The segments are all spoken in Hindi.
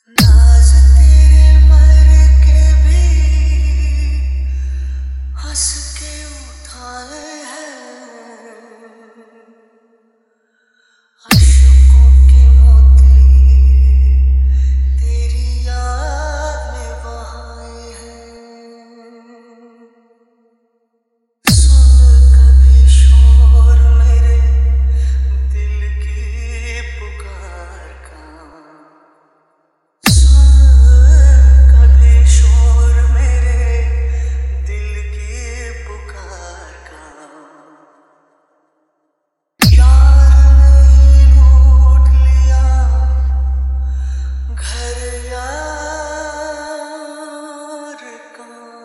नाज तेरे मर के भी हंस के उठाए हैं, अशकों के मोती तेरी याद में बहाए हैं। सुन कभी शोर मेरे दिल की पुकार का, कभी शोर मेरे दिल की पुकार का। यार ने लूट लिया घर यार का।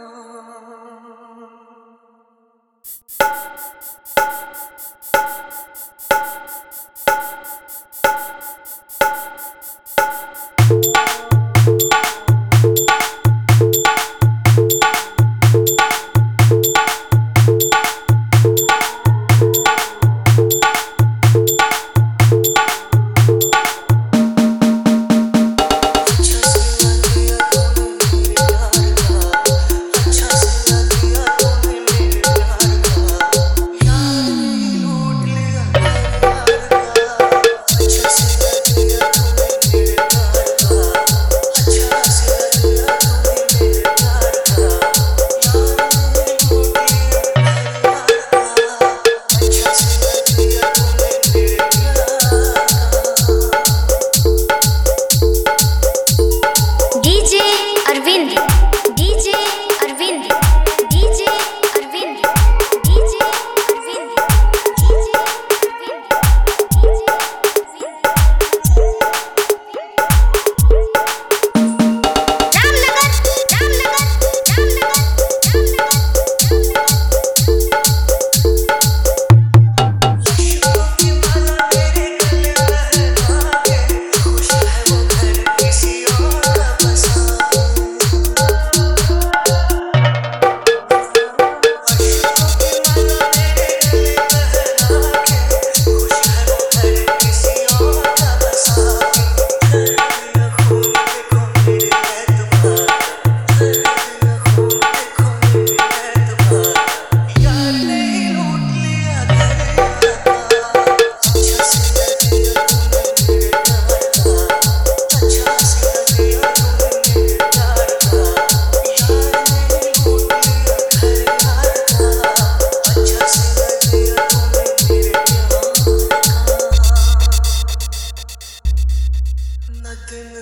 न दिन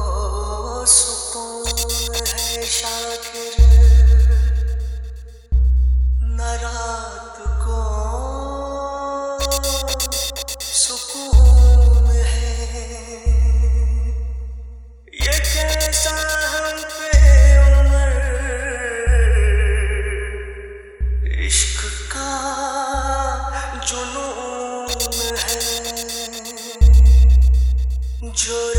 को सुकून है शाकिर, न रात को सुकून है। ये कैसा हम पे उम्र इश्क का जुनून है, जो